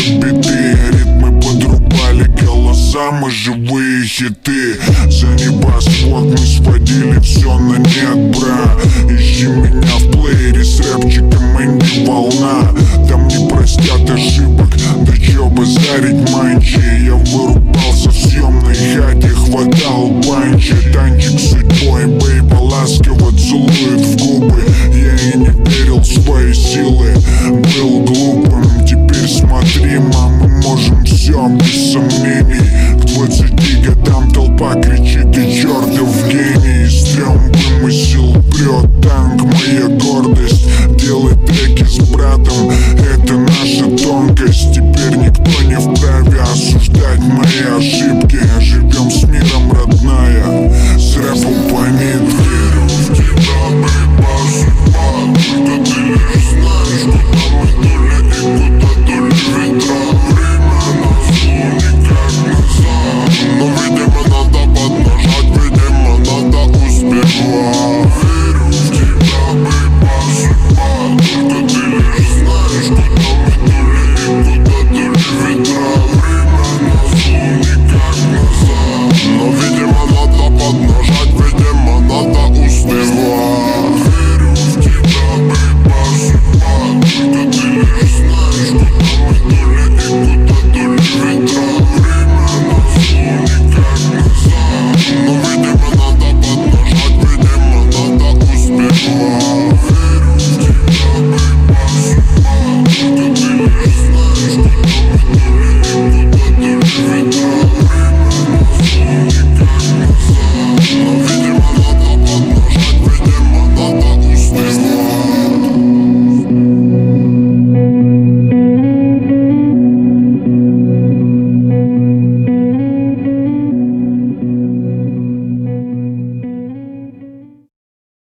биты, ритмы подрубали голосам и живые хиты. За небосвод мы сводили все на нет, бра. Ищи меня в плеере с рэпчиком Энди Волна. Там не простят ошибок, да чё базарить манчи. Я вырубался в съемной хате, хватал панчи. Танчик с судьбой, бейба ласково целует в губы. Я и не верил в свои силы, был